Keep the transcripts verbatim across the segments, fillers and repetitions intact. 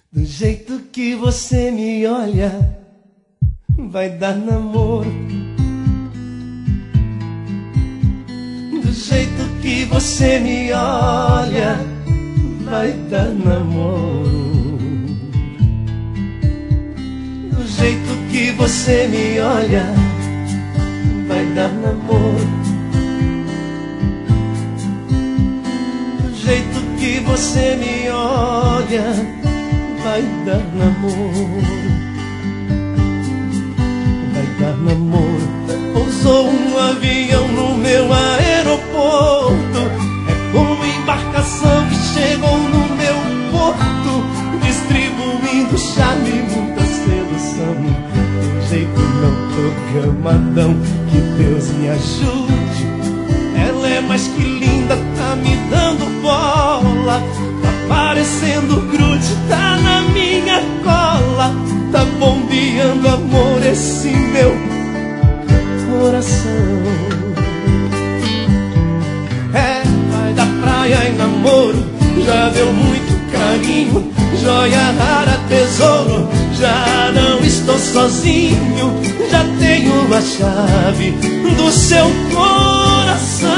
Do jeito que você me olha, vai dar namoro. Do jeito que você me olha, vai dar namoro. Do jeito que você me olha, vai dar namoro. Do jeito que você me olha, vai dar namoro. Vai dar namoro. Pousou um avião no meu aeroporto. É como embarcação que chegou no meu porto, distribuindo charme e muita sedução. De jeito não programadão, que Deus me ajude. Ela é mais que linda, tá me dando bola. Tá parecendo grude, tá na minha cola. Tá bombeando amor esse meu coração. É, vai da praia e namoro, já deu muito carinho. Joia rara, tesouro, já não estou sozinho. Já tenho a chave do seu coração.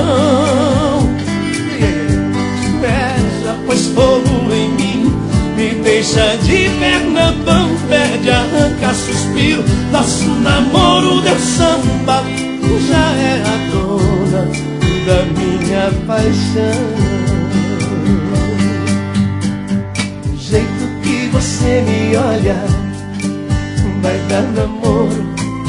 Beija, pois fogo em mim, me deixa de perna bamba, perde, arranca suspiro. Nosso namoro deu samba, já é a dona da minha paixão. Do jeito que você me olha, vai dar namoro.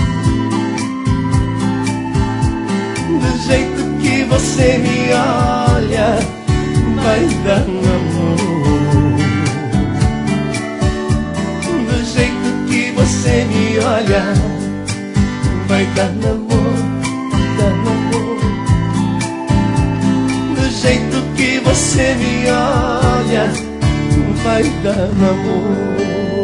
Do jeito que você me olha, vai dar namoro. Do jeito que você me olha, vai dar namoro, dar namoro. Do jeito que você me olha, vai dar namoro.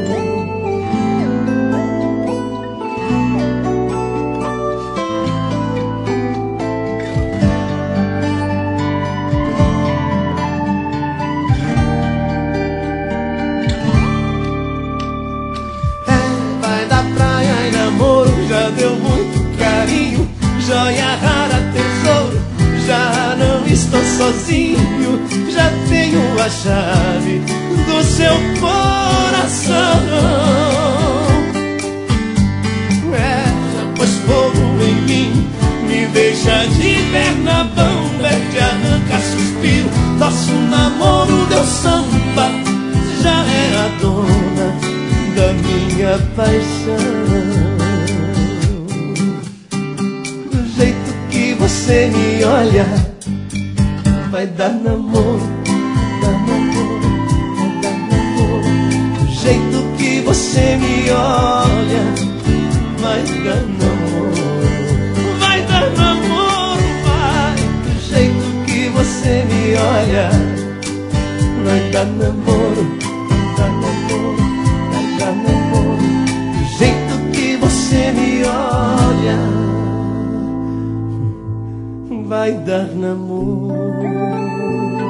Já deu muito carinho, joia rara, tesouro, já não estou sozinho. Já tenho a chave do seu coração. É, já pôs fogo em mim, me deixa de perna bamba, te arranca suspiro. Nosso namoro deu samba, já é a dona da minha paixão. Você me olha, vai dar namoro, dar namoro, vai dar namoro. Do jeito que você me olha, vai dar namoro, vai dar namoro, vai. Do jeito que você me olha, vai dar namoro, vai dar namoro, vai dar namoro. Do jeito que você me olha, vai dar namoro.